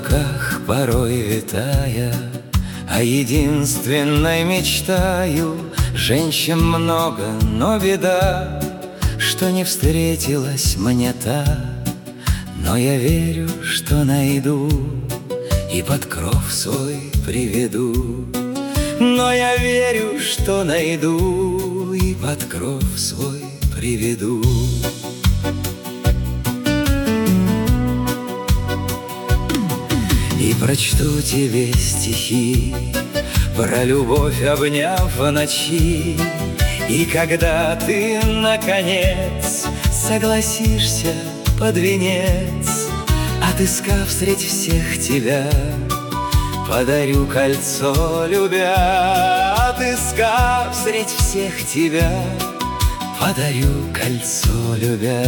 облаках порой витая, о единственной мечтаю. Женщин много, но беда, что не встретилась мне та. Но я верю, что найду и под кров свой приведу. Но я верю, что найду и под кров свой приведу. И прочту тебе стихи про любовь, обняв в ночи. И когда ты, наконец, согласишься под венец, отыскав средь всех тебя, подарю кольцо, любя. Отыскав средь всех тебя, подарю кольцо, любя.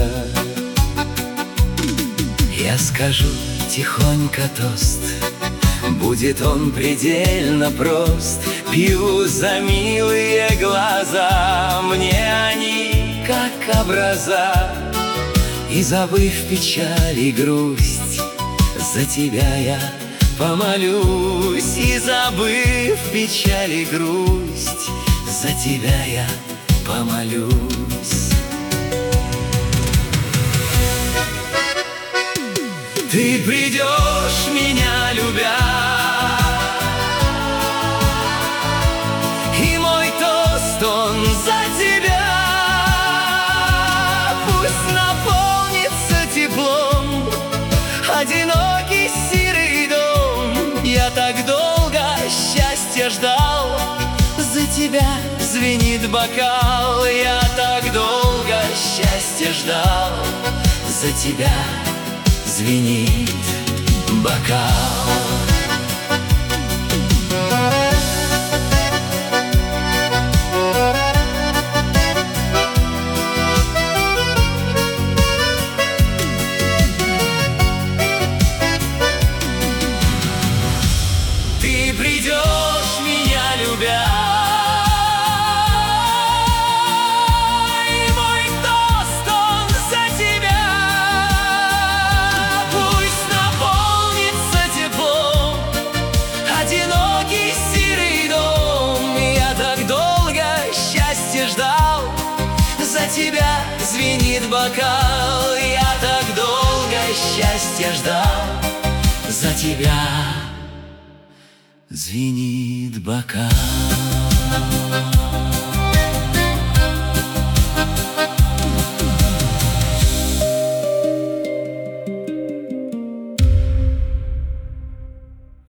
Я скажу тихонько тост, будет он предельно прост. Пью за милые глаза, мне они как образа. И забыв печаль и грусть, за тебя я помолюсь. И забыв печаль и грусть, за тебя я помолюсь. Ты придешь, меня любя, и мой тост он за тебя. Пусть наполнится теплом одинокий серый дом. Я так долго счастья ждал, за тебя звенит бокал. Я так долго счастья ждал, за тебя звенит бокал. Ты придешь, меня любя, и мой тост он за тебя. Пусть наполнится теплом одинокий серый дом. Я так долго счастья ждал, за тебя звенит бокал. Я так долго счастья ждал, за тебя звенит бокал.